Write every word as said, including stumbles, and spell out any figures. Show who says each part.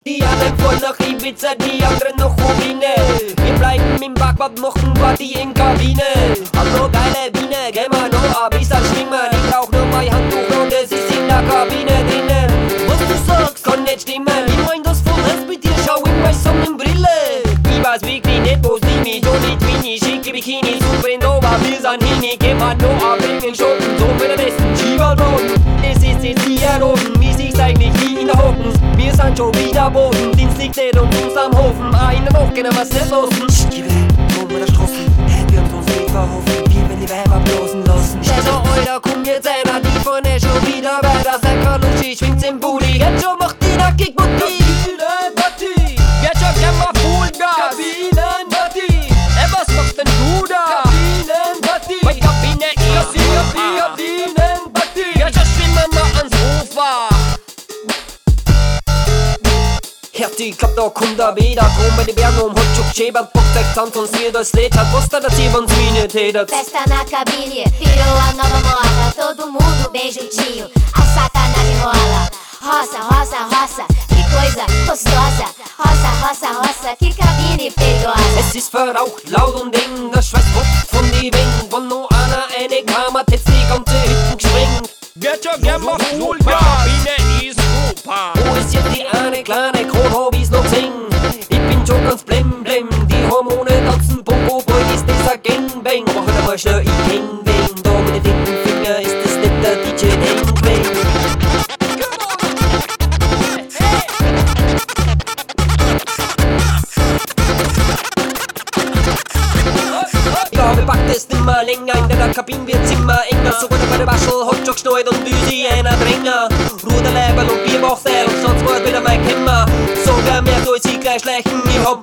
Speaker 1: Die anderen fahren nach Ibiza, die anderen nach Rubine. Wir bleiben im Parkbad, machen Party in Kabine. Hallo geile Biene, geh mal noch ab, ich sag schwimmen. Ich brauch nur mein Handtuch und es ist in der Kabine drinnen. Was du sagst, kann nicht stimmen. Ich mein das voll ernst mit dir, schau in meine Sonnenbrille. Ich weiß wirklich nicht, wo's Limit und nicht Mini. Schicke Bikinis und brennt aber wir sind hinig. Geh mal noch ab in den Schuppen, so mit der besten Skiwaldboden. Es ist jetzt hier oben, wie sich's eigentlich wie in der Hocken. Wir sind schon wieder Boden, Dienst liegt nicht und uns am Hofen. Eine Woche können wir's nicht losen.
Speaker 2: Psst, gib her, komm mit der Straßen. Hätt wir uns nicht verhoffen, wir wenn die Weiber bloßen lassen.
Speaker 1: Also, Alter, komm jetzt einer, die vorne schon wieder weiter. Säcker Lutschi, schwingt's im Booty. Jetzt schon macht die nackig Mutti.
Speaker 3: Kabinenparty,
Speaker 1: Jetzt schon gern mal Vollgas.
Speaker 3: Kabinenparty,
Speaker 1: Ey, was machst denn du da?
Speaker 3: Kabinenparty,
Speaker 1: Bei Kabine
Speaker 3: Kabinenparty,
Speaker 1: ist
Speaker 3: Kabinenparty.
Speaker 1: Jetzt schon schwimmen wir ans Ufer. Herti, klappt da kommt da wieder. Komm bei den Bergen um Hotschuk, Schäbert, Boxdeck, Tanz uns wieder das Lied. Hat was da das hier uns Mine tätet.
Speaker 4: Festa na cabine, virou a nova moda. Todo mundo bem juntinho, a sacanagem rola. Roça, roça, roça, que coisa gostosa. Roça, roça, roça, que cabine perigosa.
Speaker 1: Es ist verraucht, laut und eng, das Schweiß tropft von die Wängen. Wenn noch einer eine kam, hat jetzt die ganze Hütte gesprengt.
Speaker 3: Get your gamma Vollgas, Kabine ist super.
Speaker 1: Wo ist jetzt die eine kleine Krone, hab ich's noch gesehen? Ich bin schon ganz blem blem, die Hormone tanzen, Popo Boy ist dieser Gangbang. Aber heute mal schnell, ich kenn wen, da mit den dicken Finger ist das nicht der D J Dengbang. Ja, wir packt es nimmer länger, in der Kabine wird's immer enger. So wurde bei der Waschel, Hotdog schnallt und Büsi einer Dränger. Ruderleiberl und Bierbachseil und sonst war's wieder mein Kämmer. Sogar mehr soll sie gleich schleichen, ich hab